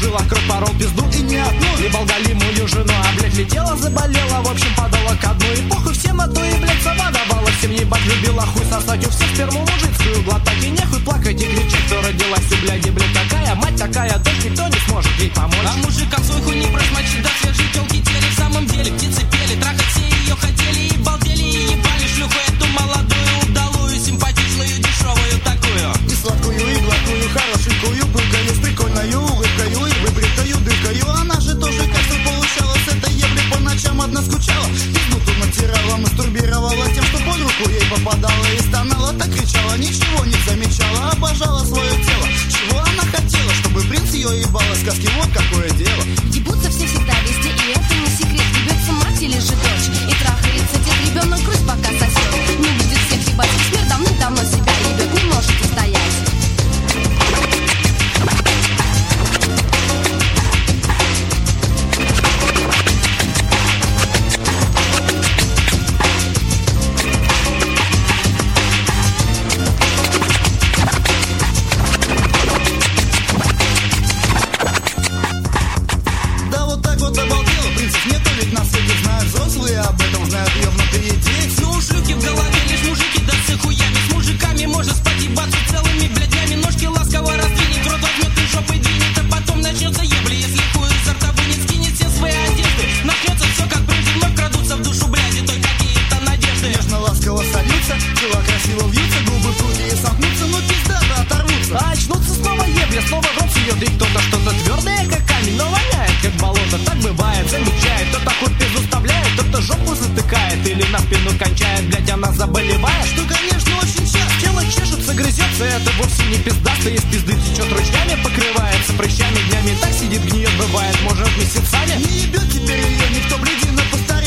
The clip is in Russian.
жилах кровь порол пизду и не одну. Ебал галимую жену, а блядь летела, заболела, в общем падала ко дну. И похуй всем на то, и блядь сама давала всем ебать. Любила хуй сосать у всех сперму мужицкую глотать. И нехуй плакать и кричать, кто родилась у бляди, блядь, такая мать, такая дочь, никто не сможет ей помочь. А мужикам свой хуй не брать, мочить до свежей телки тели. В самом деле птицы пели, трахать все ее хотели. И балдели, и ебали шлюху эту молодую, удалую, симпатичную, дешевую такую. И сладкую, и гладкую, хорошенькую, пылкою, с прикольною улыбкою и выбритою дыркою. Она же тоже, кажется, получалась этой ебли по ночам одна скучала. Пизду натирала, мастурбировала тем, что под руку ей попадала. И стонала, так кричала, ничего не замечала, обожала свое тело. Чего она хотела, чтобы принц ее ебал? Сказки, вот какое дело. Ебутся все всегда везде, и это не секрет. Ебется мать или же дочь, и трахается дед, ребенок грусть пока сосет. Не будет всех ебать, смерть давным-давно себя ебет, не может устоять. Да вот так вот обалдела, принцип нету, ведь на свете знают взрослые, об этом знают ёбнутые дети. Ну у шлюхи в голове лишь мужики, да с хуями. С мужиками может спать ебаться целыми бляднями. Ножки ласково раздвинет, рот возьмет и жопой двинет. А потом начнется ебли, если хуй изо рта вынет, скинет все свои одежды. Начнется все как прежде, вновь крадутся в душу бляди, той какие-то надежды. Нежно, ласково сольются, тела красиво вьются, губы крутые сомкнутся, но пизда да оторвутся. А очнутся снова ебля, снова в рот сует, и кто-то что-то твердое, как камень, но воняет, как болото. Так бывает, замечает, кто-то хуй пизду вставляет, кто-то жопу затыкает или на спину кончает, блядь, она заболевает. Что, конечно, очень часто. Тело чешется, грызется, это вовсе не пиздаста. Из пизды течет ручьями, покрывается прыщами днями. Так сидит, гниет, бывает, может месяцами. Не ебет теперь ее никто, блядина, повторяет.